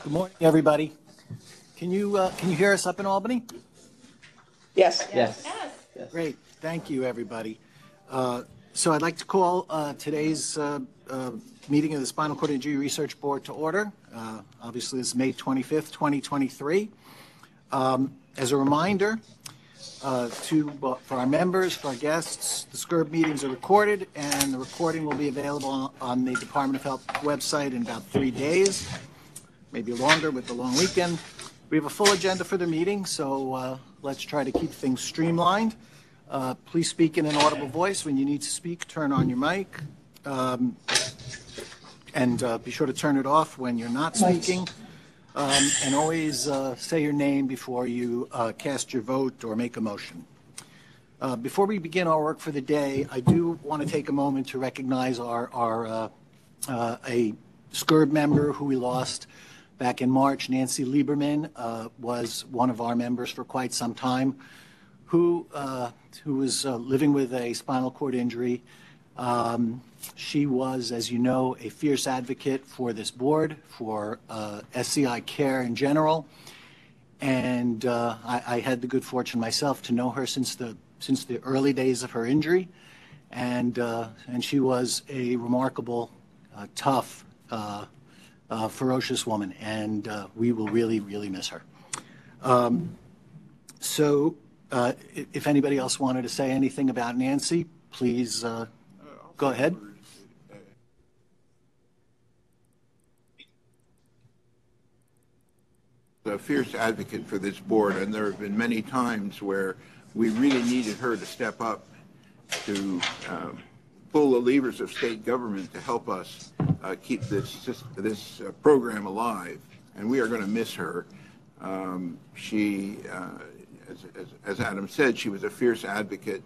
Good morning, everybody. Can you hear us up in Albany? Yes. Yes. Great. Thank you, everybody. So I'd like to call today's meeting of the Spinal Cord Injury Research Board to order. Obviously, this is May 25th, 2023. As a reminder, for our members, for our guests, the SCRB meetings are recorded, and the recording will be available on the Department of Health website in about 3 days, maybe longer with the long weekend. We have a full agenda for the meeting, so let's try to keep things streamlined. Please speak in an audible voice. When you need to speak, turn on your mic, and be sure to turn it off when you're not speaking. And always say your name before you cast your vote or make a motion. Before we begin our work for the day, I do want to take a moment to recognize a SCRB member who we lost back in March. Nancy Lieberman was one of our members for quite some time, who was living with a spinal cord injury. She was, as you know, a fierce advocate for this board, for SCI care in general, and I had the good fortune myself to know her since the early days of her injury, and she was a remarkable, tough, ferocious woman, and we will really, really miss her. So, if anybody else wanted to say anything about Nancy, please go ahead. A fierce advocate for this board, and there have been many times where we really needed her to step up to pull the levers of state government to help us keep this program alive, and we are going to miss her. She, as Adam said, she was a fierce advocate.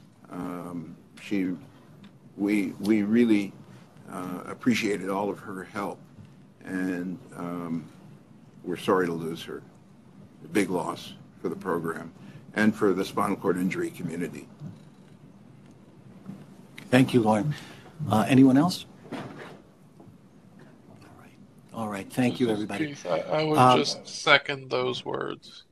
We really appreciated all of her help, and we're sorry to lose her. A big loss for the program and for the spinal cord injury community. Thank you, Lauren. Anyone else? All right. Thank you, everybody. Keith, I would just second those words.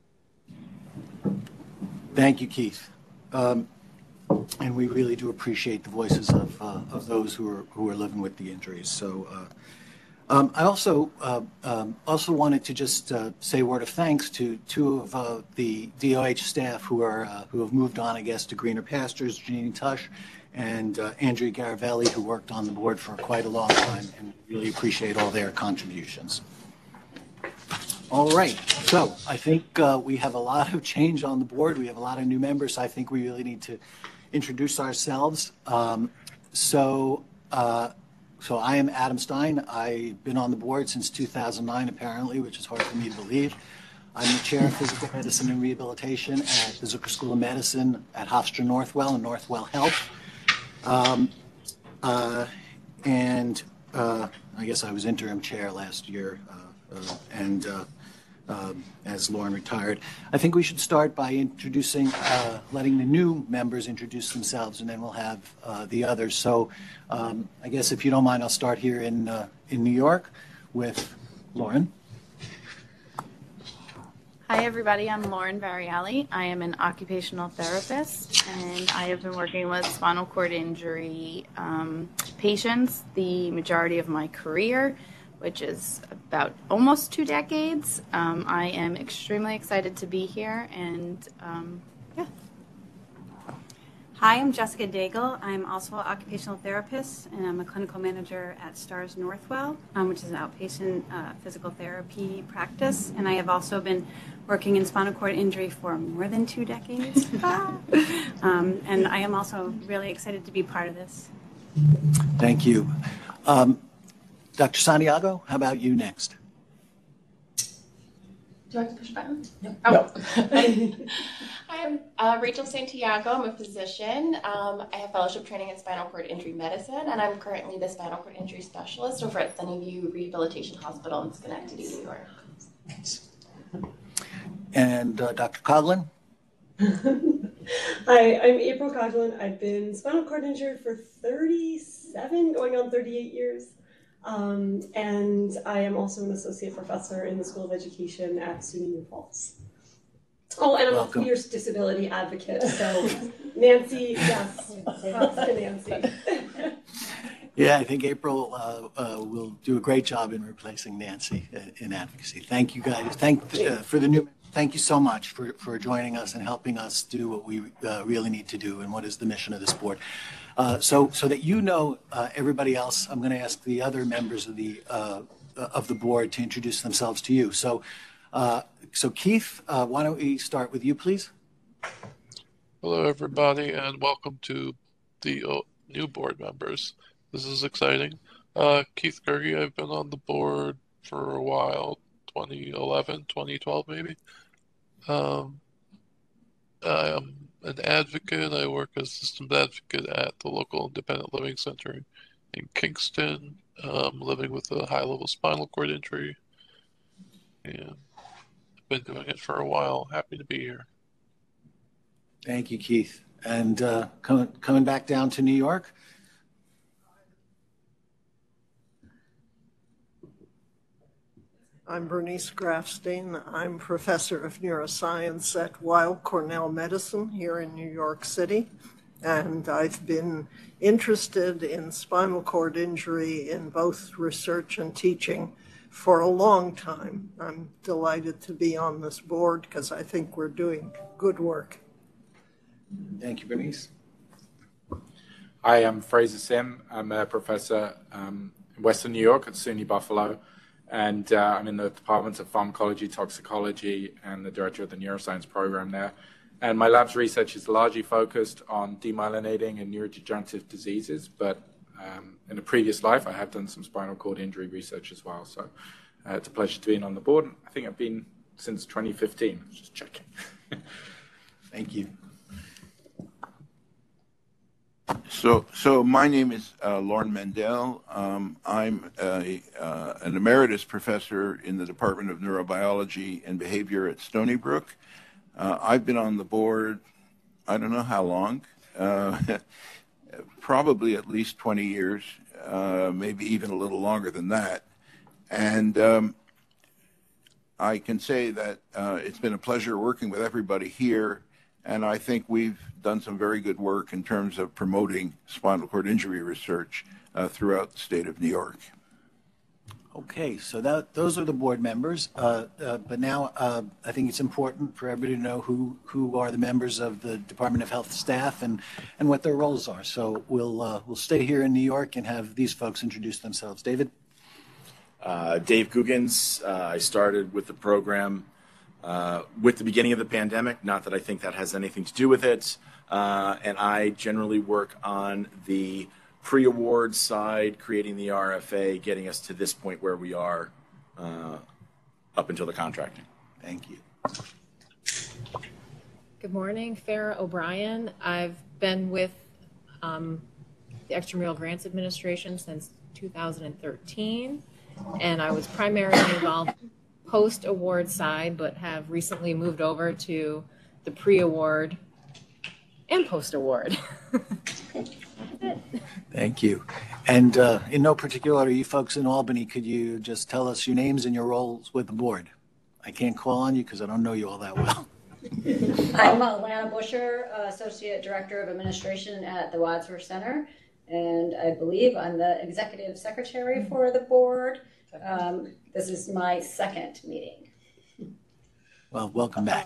Thank you, Keith. And we really do appreciate the voices of those who are living with the injuries. So I also wanted to just say a word of thanks to two of the DOH staff who have moved on, I guess, to greener pastures, Janine Tush and Andrea Garavelli, who worked on the board for quite a long time, and really appreciate all their contributions. All right, so I think we have a lot of change on the board. We have a lot of new members. So I think we really need to introduce ourselves. So I am Adam Stein. I've been on the board since 2009, apparently, which is hard for me to believe. I'm the chair of physical medicine and rehabilitation at the Zucker School of Medicine at Hofstra Northwell and Northwell Health. And I guess I was interim chair last year, and as Lauren retired. I think we should start by introducing, letting the new members introduce themselves, and then we'll have the others. So I guess if you don't mind, I'll start here in New York with Lauren. Hi, everybody. I'm Lauren Variali. I am an occupational therapist, and I have been working with spinal cord injury patients the majority of my career, which is about almost 2 decades. I am extremely excited to be here, and yeah. Hi, I'm Jessica Daigle. I'm also an occupational therapist, and I'm a clinical manager at STARS Northwell, which is an outpatient physical therapy practice. And I have also been working in spinal cord injury for more than 2 decades. And I am also really excited to be part of this. Thank you. Dr. Santiago, how about you next? Do I have to push a button? No. Oh. Hi, I'm Rachel Santiago. I'm a physician. I have fellowship training in spinal cord injury medicine, and I'm currently the spinal cord injury specialist over at Sunnyview Rehabilitation Hospital in Schenectady, New York. Thanks. And Dr. Coughlin? Hi, I'm April Coughlin. I've been spinal cord injured for 37, going on 38 years. And I am also an associate professor in the School of Education at SUNY New Falls. Oh, and I'm Welcome. a fierce disability advocate. So, Nancy, yes, props to Nancy. Yeah, I think April will do a great job in replacing Nancy in advocacy. Thank you, guys. Thank you so much for joining us and helping us do what we really need to do and what is the mission of this board. So that you know everybody else, I'm going to ask the other members of the board to introduce themselves to you. So Keith, why don't we start with you, please? Hello, everybody, and welcome to the new board members. This is exciting. Keith Gerge, I've been on the board for a while, 2011, 2012 maybe. I am an advocate. I work as systems advocate at the local independent living center in Kingston, living with a high-level spinal cord injury. And I've been doing it for a while. Happy to be here. Thank you, Keith. And coming back down to New York. I'm Bernice Grafstein. I'm professor of neuroscience at Weill Cornell Medicine here in New York City. And I've been interested in spinal cord injury in both research and teaching for a long time. I'm delighted to be on this board because I think we're doing good work. Thank you, Bernice. Hi, I'm Fraser Sim. I'm a professor in Western New York at SUNY Buffalo. And I'm in the Department of Pharmacology, Toxicology, and the director of the neuroscience program there. And my lab's research is largely focused on demyelinating and neurodegenerative diseases. But in a previous life, I have done some spinal cord injury research as well. So it's a pleasure to be on the board. I think I've been since 2015. Just checking. Thank you. So my name is Lauren Mendel. I'm an emeritus professor in the Department of Neurobiology and Behavior at Stony Brook. I've been on the board, I don't know how long, probably at least 20 years, maybe even a little longer than that. And I can say that it's been a pleasure working with everybody here. And I think we've done some very good work in terms of promoting spinal cord injury research throughout the state of New York. Okay, so those are the board members. But now I think it's important for everybody to know who are the members of the Department of Health staff and what their roles are. So we'll stay here in New York and have these folks introduce themselves. David? Dave Guggens. I started with the program with the beginning of the pandemic, not that I think that has anything to do with it. And I generally work on the pre-award side, creating the RFA, getting us to this point where we are up until the contracting. Thank you. Good morning, Farah O'Brien. I've been with the Extramural Grants Administration since 2013, and I was primarily involved post-award side, but have recently moved over to the pre-award and post-award. Thank you. And in no particular order, you folks in Albany, could you just tell us your names and your roles with the board? I can't call on you because I don't know you all that well. I'm Lana Busher, Associate Director of Administration at the Wadsworth Center, and I believe I'm the Executive Secretary for the board. This is my second meeting. Well, welcome back.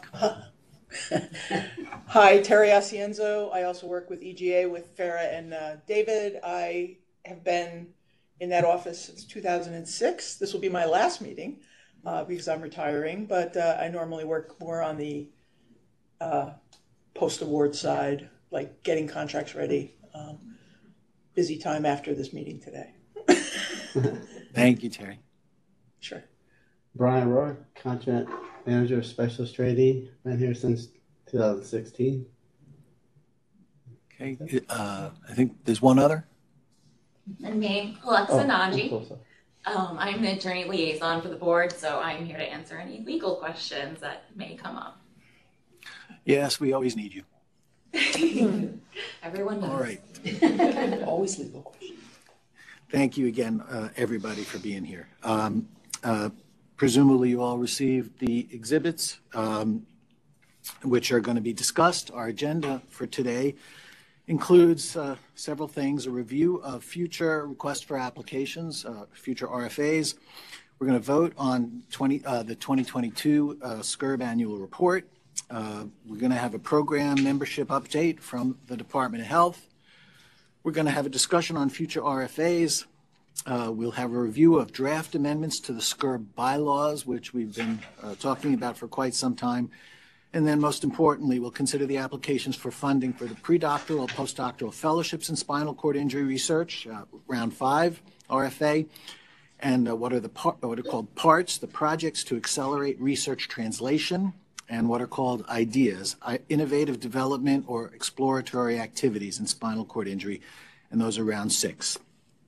Hi, Terry Asienzo. I also work with EGA with Farah and David. I have been in that office since 2006. This will be my last meeting because I'm retiring, but I normally work more on the post-award side, like getting contracts ready. Busy time after this meeting today. Thank you, Terry. Sure. Brian Rohr, Contract Manager of Specialist Trading. Been here since 2016. Okay. I think there's one other. And me, Alexa Naji. I'm the attorney liaison for the board, so I'm here to answer any legal questions that may come up. Yes, we always need you. Everyone knows. All right. Always legal questions. Thank you again, everybody, for being here. Presumably you all received the exhibits, which are going to be discussed. Our agenda for today includes several things: a review of future requests for applications, future RFAs. We're going to vote on the 2022 SCRB annual report. We're going to have a program membership update from the Department of Health. We're going to have a discussion on future RFAs. We'll have a review of draft amendments to the SCRB bylaws, which we've been talking about for quite some time. And then most importantly, we'll consider the applications for funding for the predoctoral, postdoctoral fellowships in spinal cord injury research, round 5 RFA, and what are called PARTS, the projects to accelerate research translation, and what are called IDEAs, innovative development or exploratory activities in spinal cord injury, and those are round 6.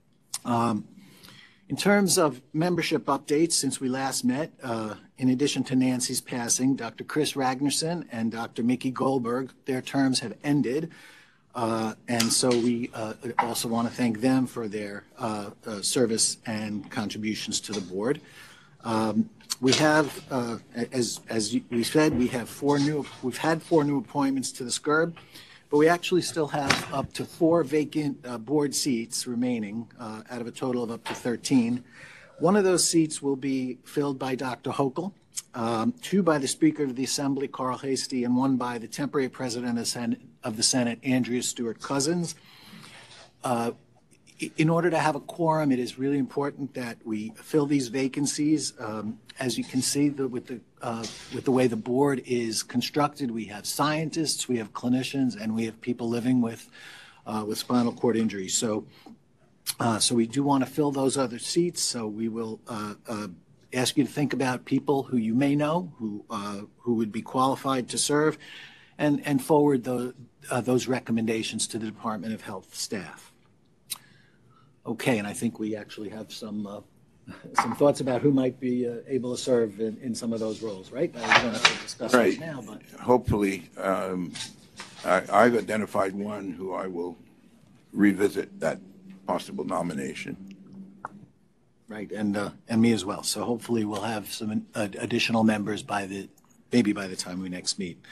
In terms of membership updates, since we last met, in addition to Nancy's passing, Dr. Chris Ragnarsson and Dr. Mickey Goldberg, their terms have ended. And so we also want to thank them for their service and contributions to the board. We have, as we said, we've had 4 new appointments to the SCRB, but we actually still have up to 4 vacant board seats remaining out of a total of up to 13. One of those seats will be filled by Dr. Hochul, 2 by the Speaker of the Assembly, Carl Hastie, and 1 by the temporary President of the Senate, Andrea Stewart Cousins. In order to have a quorum, it is really important that we fill these vacancies. As you can see, with the way the board is constructed, we have scientists, we have clinicians, and we have people living with spinal cord injury. So we do want to fill those other seats. So we will ask you to think about people who you may know who would be qualified to serve, and forward those recommendations to the Department of Health staff. Okay, and I think we actually have some thoughts about who might be able to serve in some of those roles, right? We don't have to discuss those now, but hopefully, I've identified one who I will revisit that possible nomination. Right, and me as well. So hopefully we'll have some additional members maybe by the time we next meet.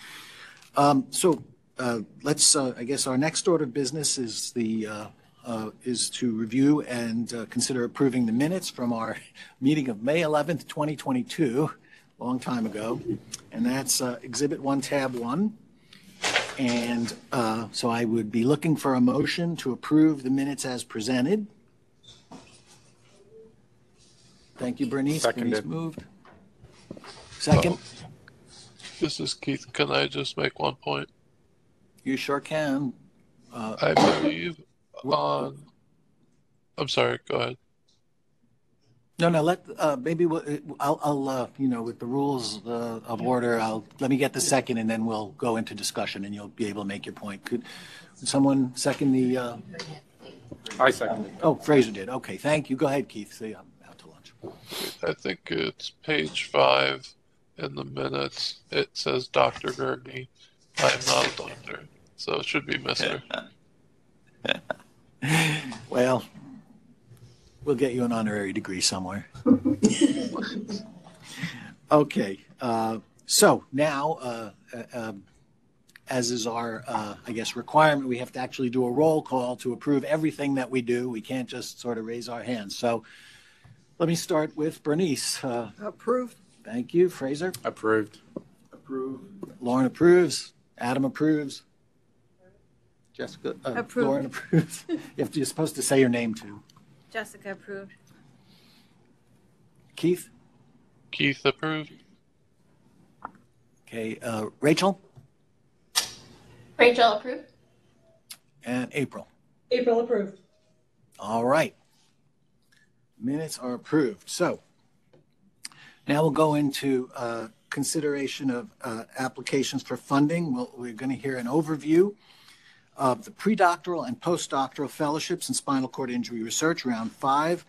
Let's. I guess our next order of business is to review and consider approving the minutes from our meeting of May 11th, 2022, a long time ago, and that's Exhibit 1, Tab 1. And so I would be looking for a motion to approve the minutes as presented. Thank you, Bernice. Seconded. Bernice moved. Second. This is Keith. Can I just make one point? You sure can. I believe I'm sorry, go ahead. No, maybe I'll with the rules of order, let me get the second and then we'll go into discussion and you'll be able to make your point. Could someone second the? I seconded. Oh, Fraser did. Okay, thank you. Go ahead, Keith. See, I'm out to lunch. I think it's page 5 in the minutes. It says Dr. Gurney. I am not a doctor, so it should be Mr. Well, we'll get you an honorary degree somewhere. Okay, so now, as is our, I guess, requirement, we have to actually do a roll call to approve everything that we do. We can't just sort of raise our hands. So let me start with Bernice. Approved. Thank you. Fraser? Approved. Approved. Lauren approves. Adam approves. Jessica? Approved. Lauren approves. You're supposed to say your name too. Jessica approved. Keith? Keith approved. Okay. Rachel? Rachel approved. And April? April approved. All right. Minutes are approved. So now we'll go into consideration of applications for funding. We're going to hear an overview of the predoctoral and postdoctoral fellowships in spinal cord injury research, round 5.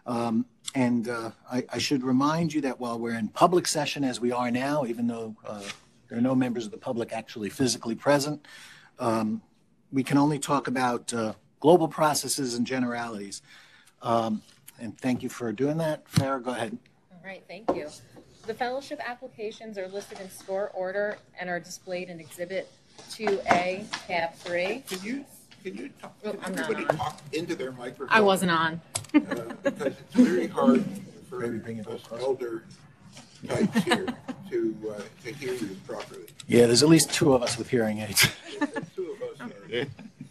I should remind you that while we're in public session as we are now, even though there are no members of the public actually physically present, we can only talk about global processes and generalities. And thank you for doing that. Farah, go ahead. All right, thank you. The fellowship applications are listed in score order and are displayed in Exhibit 2A, tab 3. Can you talk, I'm not everybody on. talk into their microphone? I wasn't on. Because it's very hard for us elder types here to hear you properly. Yeah, there's at least two of us with hearing aids. Two of us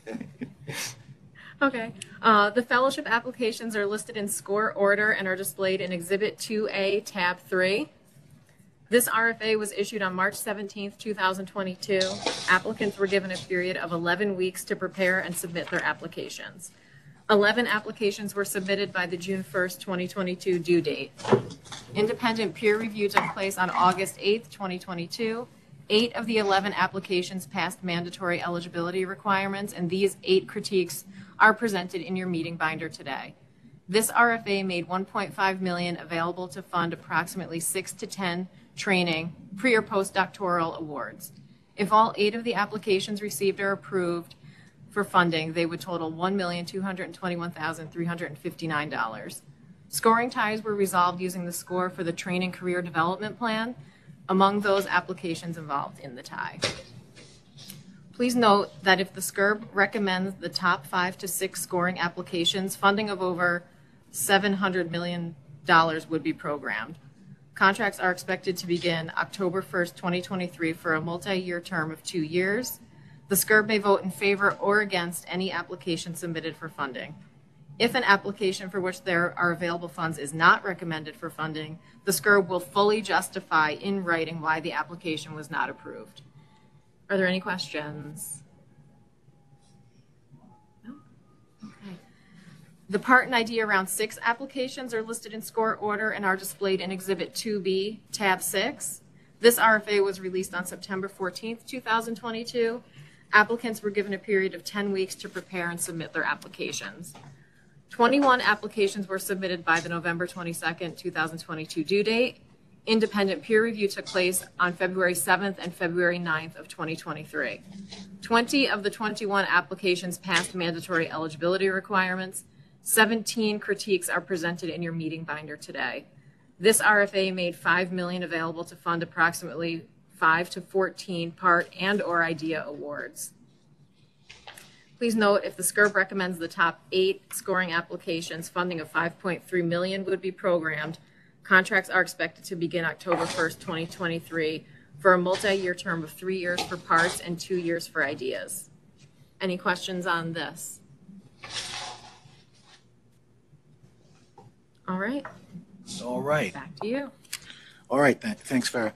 are. Okay. The fellowship applications are listed in score order and are displayed in Exhibit 2A, tab 3. This RFA was issued on March 17th, 2022. Applicants were given a period of 11 weeks to prepare and submit their applications. 11 applications were submitted by the June 1st, 2022 due date. Independent peer review took place on August 8th, 2022. 8 of the 11 applications passed mandatory eligibility requirements, and these 8 critiques are presented in your meeting binder today. This RFA made $1.5 million available to fund approximately 6 to 10 training, pre or postdoctoral awards. If all 8 of the applications received are approved for funding, they would total $1,221,359. Scoring ties were resolved using the score for the Training Career Development Plan among those applications involved in the tie. Please note that if the SCRB recommends the top 5 to 6 scoring applications, funding of over $700 million would be programmed. Contracts are expected to begin October 1st, 2023 for a multi-year term of 2 years. The SCRB may vote in favor or against any application submitted for funding. If an application for which there are available funds is not recommended for funding, the SCRB will fully justify in writing why the application was not approved. Are there any questions? No? Okay. The Part and ID Round 6 applications are listed in score order and are displayed in Exhibit 2B, tab 6. This RFA was released on September 14th, 2022. Applicants were given a period of 10 weeks to prepare and submit their applications. 21 applications were submitted by the November 22nd, 2022 due date. Independent peer review took place on February 7th and February 9th of 2023. 20 of the 21 applications passed mandatory eligibility requirements. 17 critiques are presented in your meeting binder today. This RFA made $5 million available to fund approximately 5 to 14 part and or idea awards. Please note, if the SCRB recommends the top 8 scoring applications, funding of $5.3 million would be programmed. Contracts are expected to begin October 1st, 2023 for a multi-year term of 3 years for parts and 2 years for ideas. Any questions on this? All right. All right. Back to you. All right. Thanks, Farah.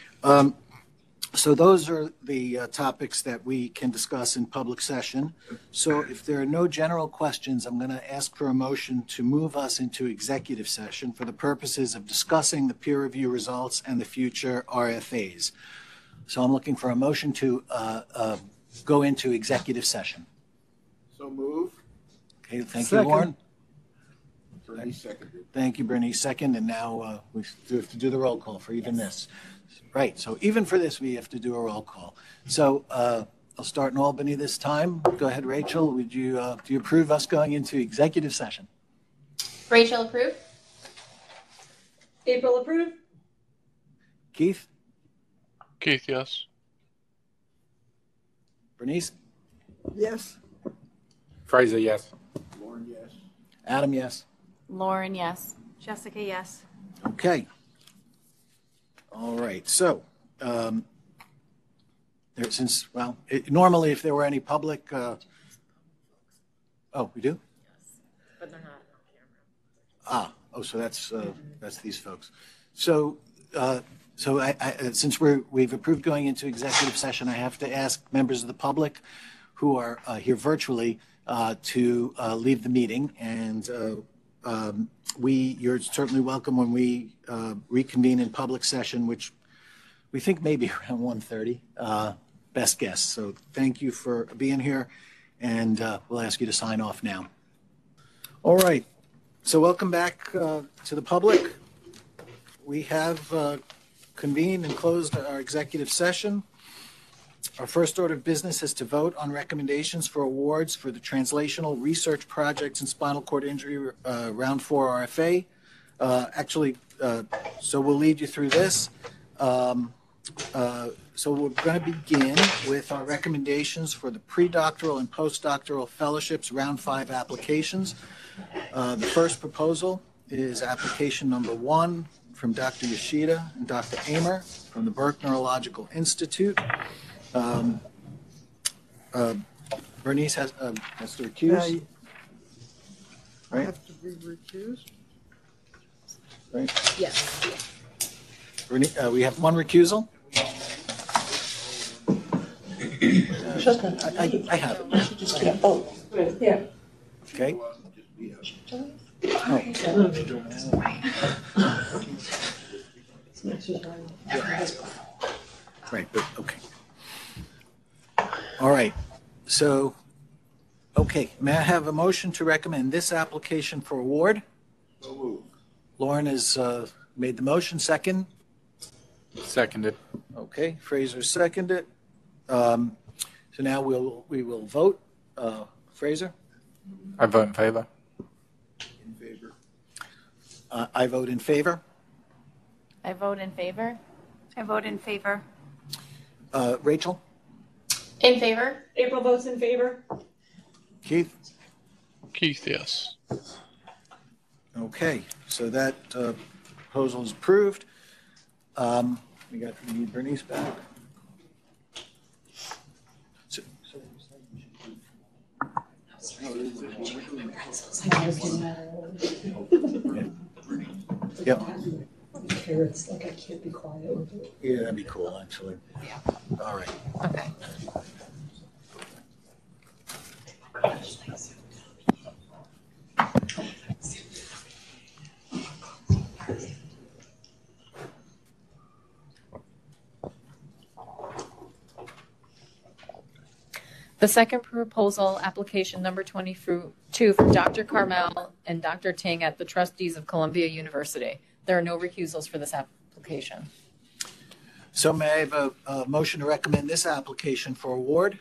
So those are the topics that we can discuss in public session. So if there are no general questions, I'm going to ask for a motion to move us into executive session for the purposes of discussing the peer review results and the future RFAs. So I'm looking for a motion to go into executive session. So move. Okay, thank you, Lauren. Bernice seconded. Thank you, Bernice. Second, and now we have to do the roll call for even this. Right, so even for this, we have to do a roll call. So I'll start in Albany this time. Go ahead, Rachel. Would you do you approve us going into executive session? Rachel, approve. April, approve. Keith? Keith, yes. Bernice? Yes. Fraser, yes. Lauren, yes. Adam, yes. Lauren, yes. Jessica, yes. Okay. All right. So, normally if there were any public, oh, we do? Yes, but they're not on camera. So that's these folks. So, since we've approved going into executive session, I have to ask members of the public who are here virtually to leave the meeting, and you're certainly welcome when we reconvene in public session, which we think may be around 1:30, best guess. So thank you for being here, and we'll ask you to sign off now. All right. So welcome back to the public. We have convened and closed our executive session. Our first order of business is to vote on recommendations for awards for the translational research projects in spinal cord injury, round 4 RFA. So we'll lead you through this. So we're going to begin with our recommendations for the pre-doctoral and postdoctoral fellowships round 5 applications. The first proposal is application number 1 from Dr. Yoshida and Dr. Amer from the Burke Neurological Institute. Bernice has to recuse. I have to be recused. Right. Yes. Bernice, we have one recusal. I have it. Oh, yeah. Okay. Right, but okay. All right. So, okay, may I have a motion to recommend this application for award? So moved. Lauren has made the motion. Second? Seconded. Okay, Fraser seconded. So now we will vote. Fraser? I vote in favor. In favor. I vote in favor. I vote in favor. I vote in favor. Rachel? In favor? April votes in favor. Keith? Keith, yes. Okay, so that proposal is approved. We need Bernice back. Yep. It's like I can't be quiet with it. Yeah, that'd be cool, actually. Yeah. All right. Okay. The second proposal, application number 22 from Dr. Carmel and Dr. Ting at the Trustees of Columbia University. There are no recusals for this application. So may I have a motion to recommend this application for award?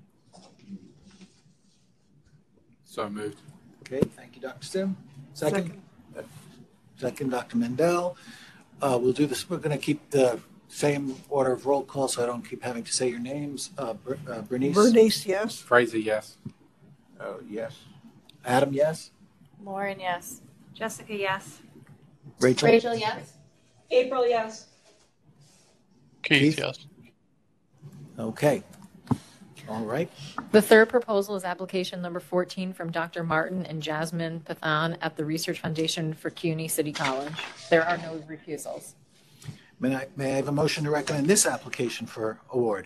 So moved. Okay, thank you, Dr. Sim. Second? Second, Dr. Mendel. We'll do this. We're going to keep the same order of roll call so I don't keep having to say your names. Bernice? Bernice, yes. Fraser, yes. Yes. Adam, yes. Lauren, yes. Jessica, yes. Rachel? Rachel, yes. April, yes. Keith, yes. Okay. All right. The third proposal is application number 14 from Dr. Martin and Jasmine Pathan at the Research Foundation for CUNY City College. There are no recusals. May I have a motion to recommend this application for award?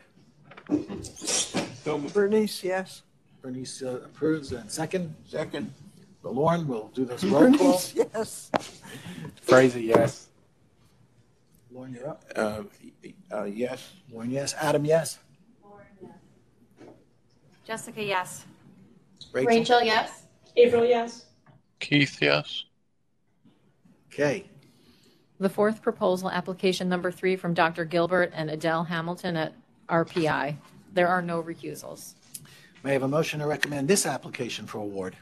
Bernice, yes. Bernice approves. And second? Second. Lauren, we'll do this roll call. Bernice, yes. Fraser, yes. Lauren, you're up. Yes. Lauren, yes. Adam, yes. Jessica, yes. Rachel, yes. April, yes. Keith, yes. Okay. The fourth proposal, application number 3 from Dr. Gilbert and Adele Hamilton at RPI. There are no recusals. May I have a motion to recommend this application for award?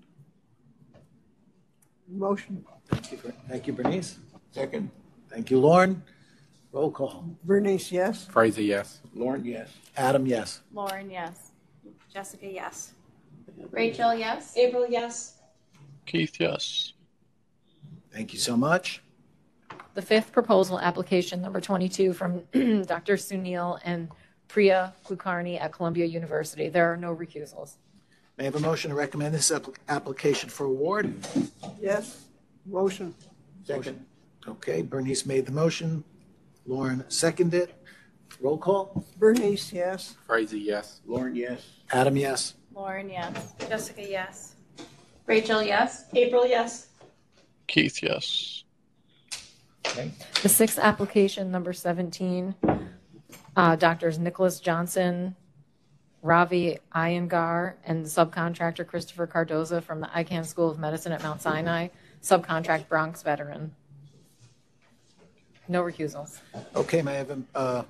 Motion. Thank you, Bernice. Second. Thank you, Lauren. Roll call. Bernice, yes. Fraser, yes. Lauren, yes. Adam, yes. Lauren, yes. Jessica, yes. Rachel, yes. April, yes. Keith, yes. Thank you so much. The fifth proposal, application number 22 from Dr. Sunil and Priya Kulkarni at Columbia University. There are no recusals. May I have a motion to recommend this application for award? Yes. Motion. Second. Okay, Bernice made the motion. Lauren seconded. Roll call. Bernice, yes. Fraser, yes. Lauren, yes. Adam, yes. Lauren, yes. Jessica, yes. Rachel, yes. April, yes. Keith, yes. Okay. The sixth application, number 17, Doctors Nicholas Johnson, Ravi Iyengar, and subcontractor Christopher Cardoza from the Icahn School of Medicine at Mount Sinai, subcontract Bronx veteran. No recusals. Okay, may I have a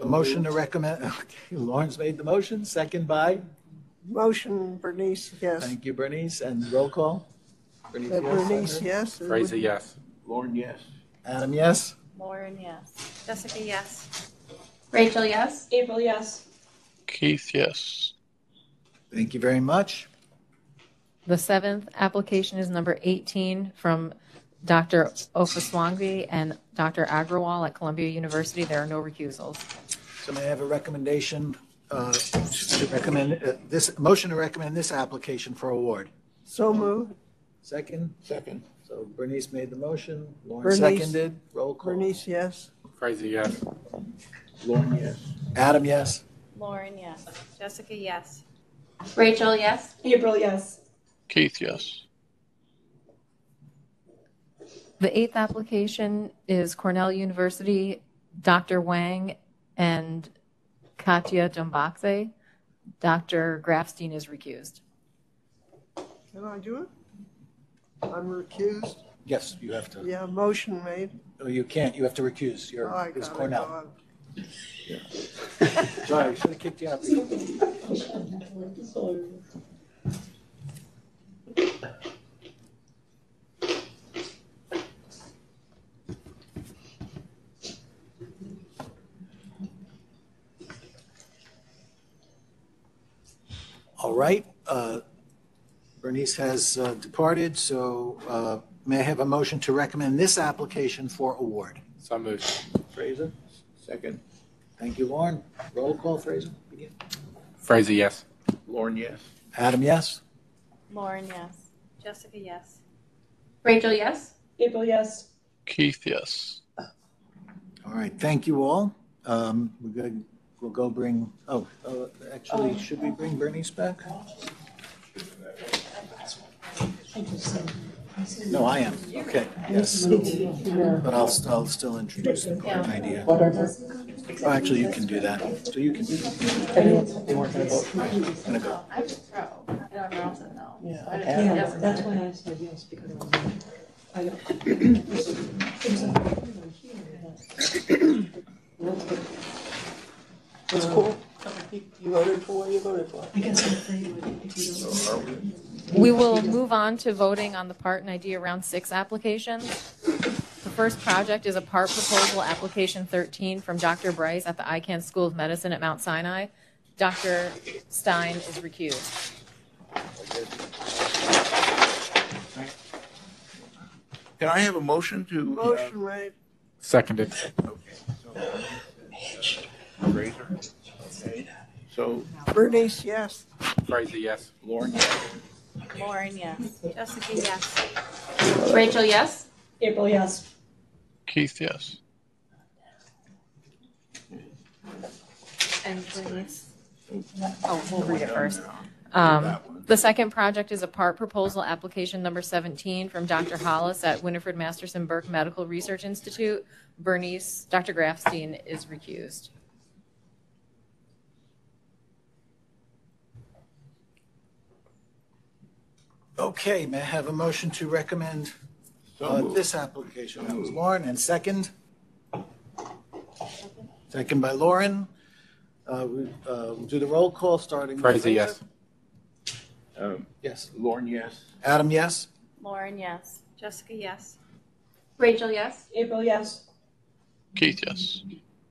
A motion to recommend, okay, Lauren's made the motion, second by? Motion, Bernice, yes. Thank you, Bernice, and roll call? Bernice, yes. Fraser, yes. Lauren, yes. Adam, yes? Lauren, yes. Jessica, yes. Rachel, yes. April, yes. Keith, yes. Thank you very much. The seventh application is number 18 from Dr. Ofaswangvi and Dr. Agrawal at Columbia University. There are no recusals. So may I have a recommendation to recommend motion to recommend this application for award? So moved. Second? Second. So Bernice made the motion, Lauren Bernice. seconded, roll call. Bernice, yes. Fraser, yes. Lauren, yes. Adam, yes? Lauren, yes. Jessica, yes. Rachel, yes. April, yes. Keith, yes. The eighth application is Cornell University, Dr. Wang and Katya Dumbakse. Dr. Grafstein is recused. Can I do it? I'm recused. Yes, you have to. Yeah, motion made. Oh, you can't, you have to recuse. Oh, I It's gotta Cornell. go. Sorry, I should have kicked you out. All right, Bernice has departed, so may I have a motion to recommend this application for award? So moved. Fraser? Second. Thank you, Lauren. Roll call, Fraser. Begin. Fraser, yes. Lauren, yes. Adam, yes? Lauren, yes. Jessica, yes. Rachel, yes. April, yes. Keith, yes. All right, thank you all. We'll go bring, actually, should we bring Bernice back? No, I am. Okay, yes. But I'll still introduce the court idea. Oh, actually, you can do that. So you can. They weren't going to vote. Gonna go. I would throw. I don't know to know. Yeah, that's why I said yes, because I It's cool. You voted for what you voted for. I guess I'm afraid We will move on to voting on the part and ID around 6 applications. The first project is a part proposal application 13 from Dr. Bryce at the Icahn School of Medicine at Mount Sinai. Dr. Stein is recused. Can I have a motion to? Motion made. Seconded. Fraser. Okay. So Bernice, yes. Fraser, yes. Lauren, yes. Lauren, yes. Jessica, yes. Rachel, yes. April, yes. Keith, yes. And Bernice. Oh, we'll read it first. The second project is a part proposal application number 17 from Dr. Hollis at Winifred Masterson Burke Medical Research Institute. Bernice, Dr. Grafstein is recused. Okay, may I have a motion to recommend this application? That was Lauren, and second? Second by Lauren. We'll do the roll call, starting with Fraser, yes. Yes. Lauren, yes. Adam, yes? Lauren, yes. Jessica, yes. Rachel, yes. April, yes. Keith, yes.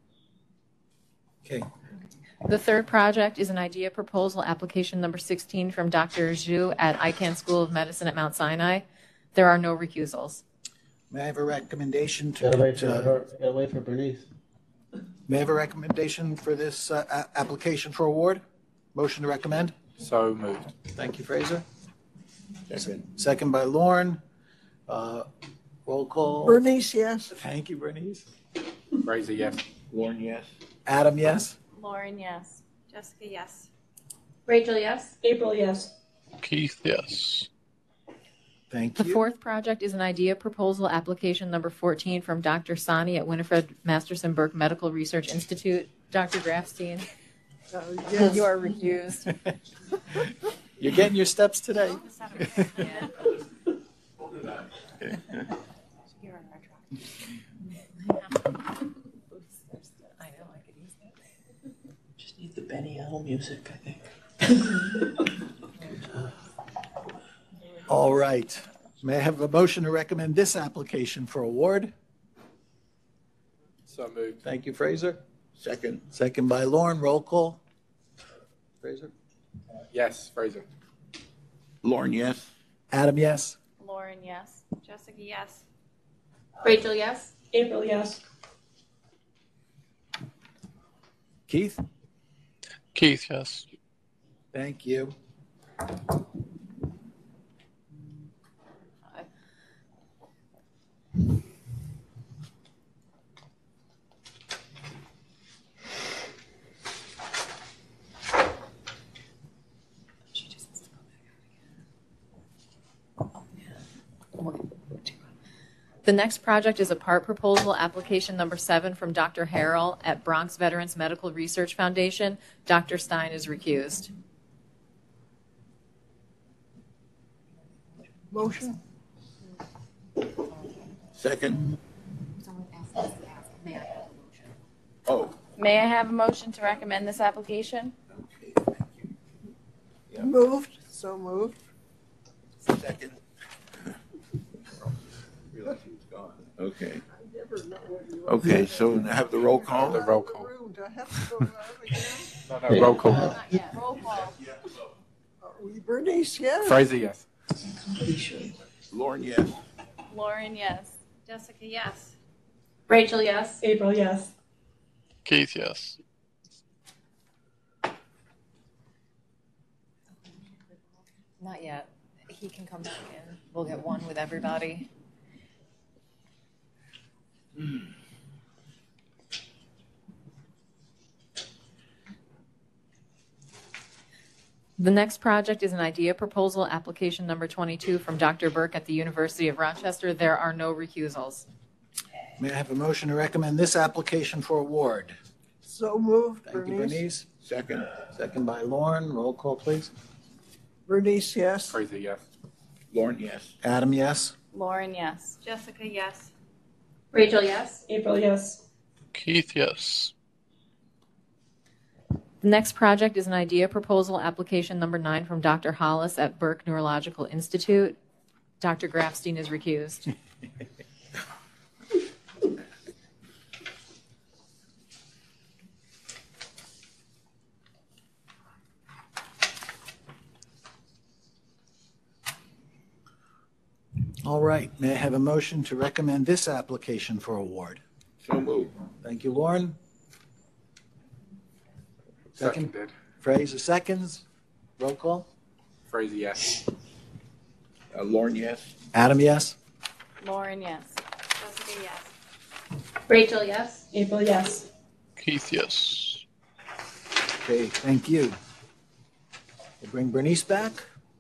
Okay. The third project is an idea proposal application number 16 from Dr. Zhu at Icahn School of Medicine at Mount Sinai. There are no recusals. May I have a recommendation to? Gotta wait for Bernice. May I have a recommendation for this application for award? Motion to recommend? So moved. Thank you, Fraser. Second. Second by Lauren. Roll call. Bernice, yes. Thank you, Bernice. Fraser, yes. Lauren, yes. Adam, yes? Lauren, yes. Jessica, yes. Rachel, yes. April, yes. Keith, yes. Thank The you. fourth project is an idea proposal application number 14 from Dr. Sani at Winifred Masterson Burke Medical Research Institute. Dr. Grafstein, Yes. you are recused. You're getting your steps today. You're on our track. I know, I could use that. piano music, I think. All right. May I have a motion to recommend this application for award? So moved. Thank you, Fraser. Second. Second by Lauren. Roll call. Fraser? Yes, Fraser. Lauren, yes. Adam, yes. Lauren, yes. Jessica, yes. Rachel, yes. April, yes. Keith? Keith, yes. Thank you. The next project is a part proposal, application number 7 from Dr. Harrell at Bronx Veterans Medical Research Foundation. Dr. Stein is recused. Motion? Second. Oh, May I have a motion to recommend this application? Moved, so moved. second. Realized he was gone. Okay. Okay, so have the roll call. The roll call. Do I have to go around again? No, roll call. Roll call. Bernice, yes. Fraser, yes. Lauren, yes. Lauren, yes. Jessica, yes. Rachel, yes. April, yes. Keith, yes. Not yet. He can come back in. We'll get one with everybody. The next project is an idea proposal, application number 22 from Dr. Burke at the University of Rochester. There are no recusals. May I have a motion to recommend this application for award? So moved, Thank you, Bernice. Bernice. Second. Second by Lauren. Roll call, please. Bernice, yes. Fraser, yes. Lauren, yes. Adam, yes. Lauren, yes. Jessica, yes. Rachel, yes. April, yes. Keith, yes. The next project is an idea proposal, application number 9 from Dr. Hollis at Burke Neurological Institute. Dr. Grafstein is recused. All right. May I have a motion to recommend this application for award? So moved. Thank you, Lauren. Second. Seconded. Fraser, seconds. Roll call. Fraser, yes. Lauren, yes. Adam, yes. Lauren, yes. Jessica, yes. Rachel, yes. April, yes. Keith, yes. Okay, thank you. We'll bring Bernice back.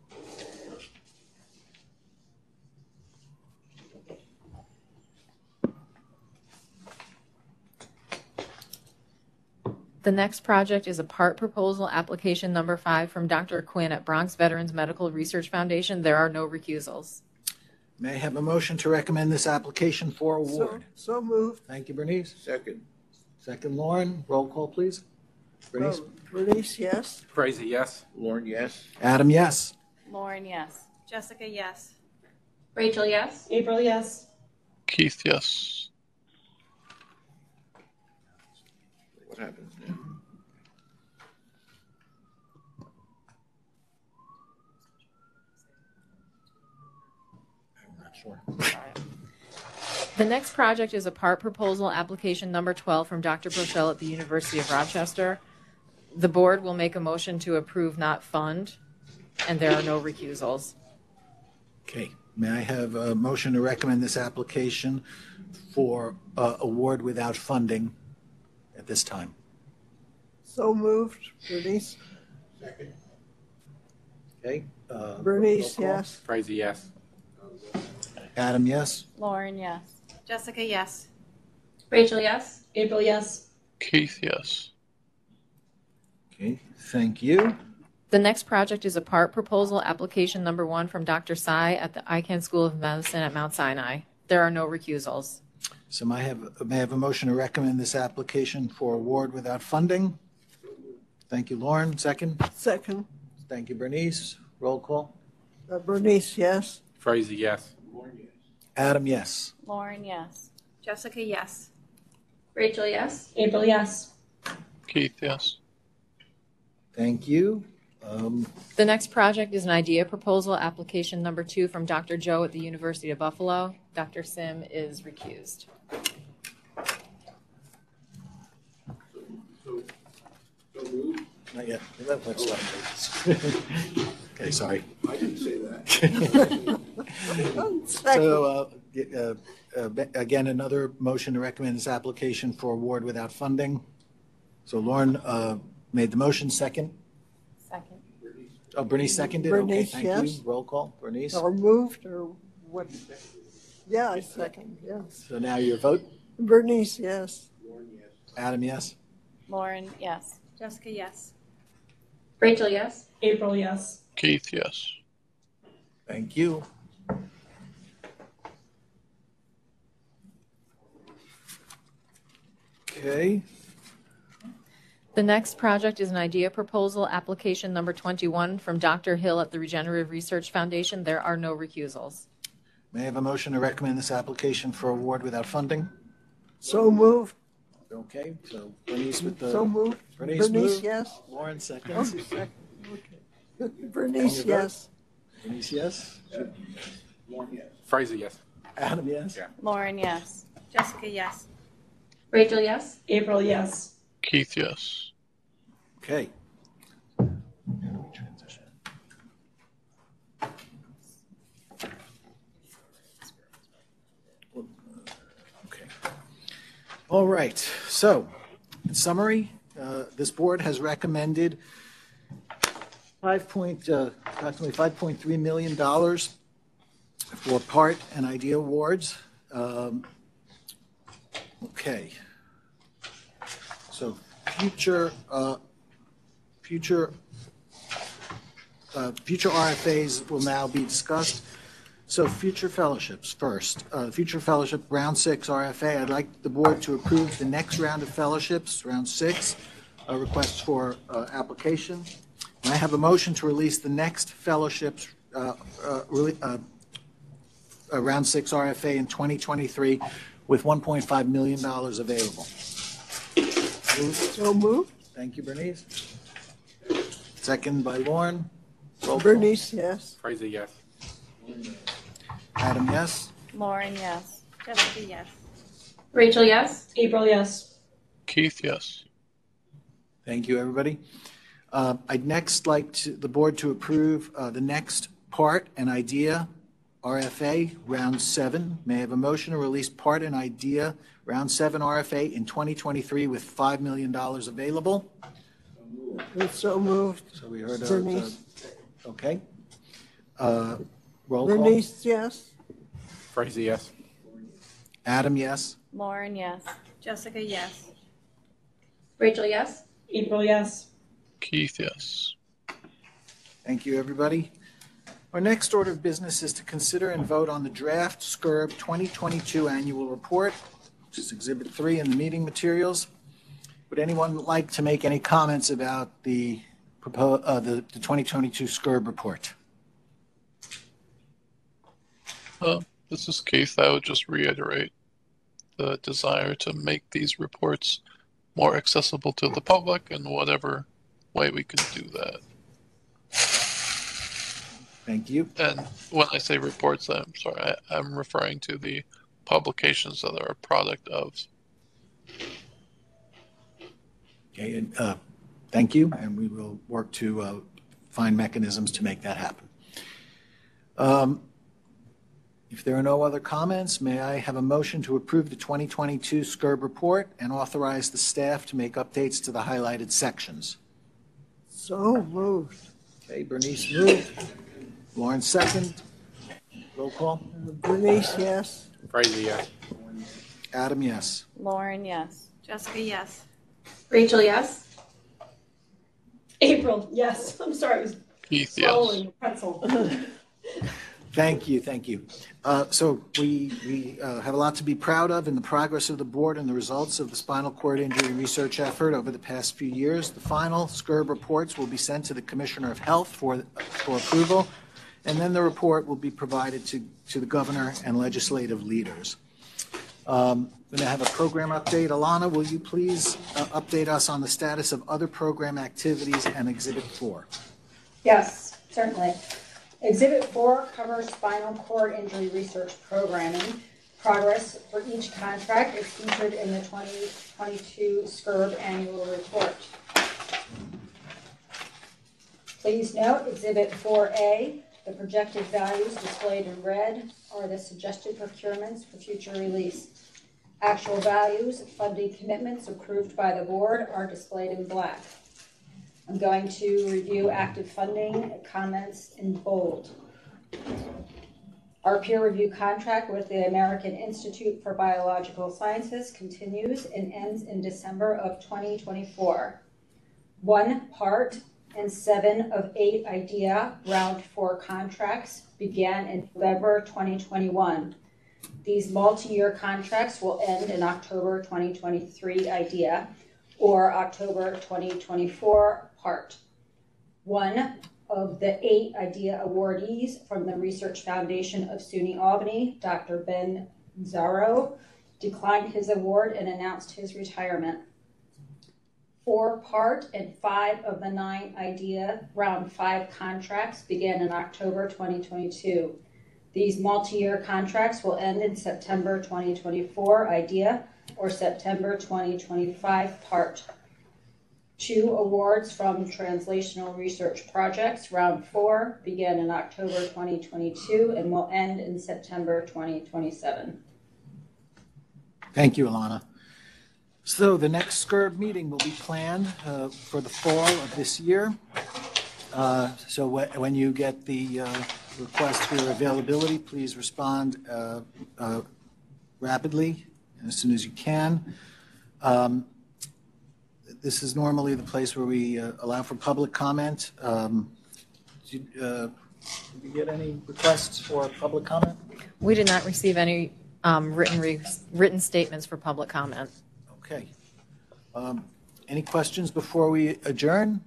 The next project is a part proposal, application number 5 from Dr. Quinn at Bronx Veterans Medical Research Foundation. There are no recusals. May I have a motion to recommend this application for award? So moved. Thank you, Bernice. Second. Second, Lauren. Roll call, please. Bernice. Bernice, yes. Fraser, yes. Lauren, yes. Adam, yes. Lauren, yes. Jessica, yes. Rachel, yes. April, yes. Keith, yes. What happens now? I'm not sure. The next project is a part proposal, application number 12 from Dr. Brochelle at the University of Rochester. The board will make a motion to approve, not fund, and there are no recusals. Okay. May I have a motion to recommend this application for award without funding at this time? So moved, Bernice. Second. Okay. Bernice, roll call. yes. Fraser, yes. Adam, yes. Lauren, yes. Jessica, yes. Rachel, yes. April, yes. Keith, yes. Okay, thank you. The next project is a part proposal, application number 1 from Dr. Tsai at the Icahn School of Medicine at Mount Sinai. There are no recusals. So may I have a motion to recommend this application for award without funding? Thank you, Lauren. Second? Second. Thank you, Bernice. Roll call. Bernice, yes. Fraser, yes. Adam, yes. Lauren, yes. Jessica, yes. Rachel, yes. April, yes. Keith, yes. Thank you. The next project is an idea proposal, application number 2 from Dr. Joe at the University of Buffalo. Dr. Sim is recused. Not yet. Let's start. Okay, sorry. I didn't say that. So, again, another motion to recommend this application for award without funding. So Lauren made the motion, second. Second. Oh, Bernice seconded? Bernice, Okay, thank yes. you. Roll call, Bernice. Or moved, or what? Yeah, I second, yes. So now your vote? Bernice, yes. Adam, yes? Lauren, yes. Jessica, yes. Rachel, yes. April, yes. Keith, yes. Thank you. Okay. The next project is an idea proposal, application number 21 from Dr. Hill at the Regenerative Research Foundation. There are no recusals. May I have a motion to recommend this application for award without funding? So moved. Okay, so Bernice with the... So moved. Bernice moved. Yes. Lauren Oh, seconds. second. Okay. Bernice, yes. Bernice, yes? Fraser, yes. Adam, yes? Yeah. Lauren, yes. Jessica, yes. Rachel, yes. April, yes. Keith, yes. Okay. Okay. All right. So, in summary, this board has recommended approximately $5.3 million for part and idea awards. Okay. So future RFAs will now be discussed. So future fellowships first. Future fellowship, round 6 RFA. I'd like the board to approve the next round of fellowships, round 6, requests for application. And I have a motion to release the next fellowships, round 6 RFA in 2023 with $1.5 million available. So moved. Thank you, Bernice. Second by Lauren. Roll call. Bernice, yes. Fraser, yes. Adam, yes? Lauren, yes. Jessica, yes. Rachel, yes. April, yes. Keith, yes. Thank you, everybody. I'd next like the board to approve the next part and idea RFA, round 7. May I have a motion to release part and idea, round 7 RFA in 2023 with $5 million available? So moved. So we heard Bernice. Okay. Roll call. Bernice, yes. Fraser, yes. Adam, yes. Lauren, yes. Jessica, yes. Rachel, yes. April, yes. Keith, yes. Thank you, everybody. Our next order of business is to consider and vote on the draft SCRB 2022 annual report, which is Exhibit 3 in the meeting materials. Would anyone like to make any comments about the 2022 SCRB report? This is Keith. I would just reiterate the desire to make these reports more accessible to the public in whatever way we can do that. Thank you. And when I say reports, I'm referring to the publications that are a product of. Okay, and thank you, and we will work to find mechanisms to make that happen. If there are no other comments, may I have a motion to approve the 2022 SCRB report and authorize the staff to make updates to the highlighted sections? So moved. Okay, Bernice moved. Lauren second. Roll call. Bernice, yes. Fraser, yes. Adam, yes. Lauren, yes. Jessica, yes. Rachel, yes. April, yes. I'm sorry, I was Keith, swallowing yes. a pretzel. Thank you, thank you. So we have a lot to be proud of in the progress of the board and the results of the spinal cord injury research effort over the past few years. The final SCRB reports will be sent to the Commissioner of Health for approval, and then the report will be provided to the governor and legislative leaders. I'm going to have a program update. Alana, will you please update us on the status of other program activities and Exhibit 4? Yes, certainly. Exhibit 4 covers spinal cord injury research programming. Progress for each contract is featured in the 2022 SCRB annual report. Please note, Exhibit 4A, the projected values displayed in red are the suggested procurements for future release. Actual values, funding commitments approved by the board are displayed in black. I'm going to review active funding comments in bold. Our peer review contract with the American Institute for Biological Sciences continues and ends in December of 2024. 1 part and 7 of 8 IDEA Round 4 contracts began in November 2021. These multi-year contracts will end in October 2023 IDEA or October 2024 part. 1 of the 8 IDEA awardees from the Research Foundation of SUNY Albany, Dr. Ben Zaro, declined his award and announced his retirement. 4 part and 5 of the 9 IDEA Round 5 contracts began in October 2022. These multi-year contracts will end in September 2024 IDEA or September 2025 part. 2 awards from Translational Research Projects Round 4 began in October 2022 and will end in September 2027. Thank you, Alana. So the next SCRB meeting will be planned for the fall of this year. So when you get the request for your availability, please respond rapidly as soon as you can. This is normally the place where we allow for public comment. Did you get any requests for public comment? We did not receive any written statements for public comment. Okay. Any questions before we adjourn?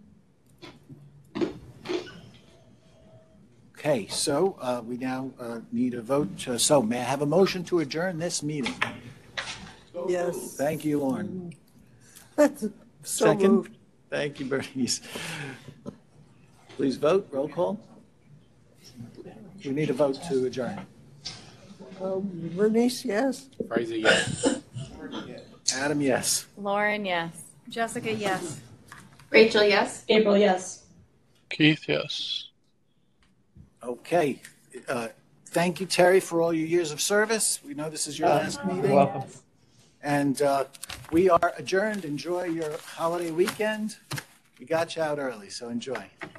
Okay, so we now need a vote. So may I have a motion to adjourn this meeting? Yes. Thank you, Lauren. So Second. moved. Thank you, Bernice. Please vote. Roll call. We need a vote to adjourn. Bernice, yes. Fraser, yes. Adam, yes. Lauren, yes. Jessica, yes. Rachel, yes. April, yes. Keith, yes. Okay. Thank you, Terry, for all your years of service. We know this is your last meeting. You're welcome. And we are adjourned. Enjoy your holiday weekend. We got you out early, so enjoy.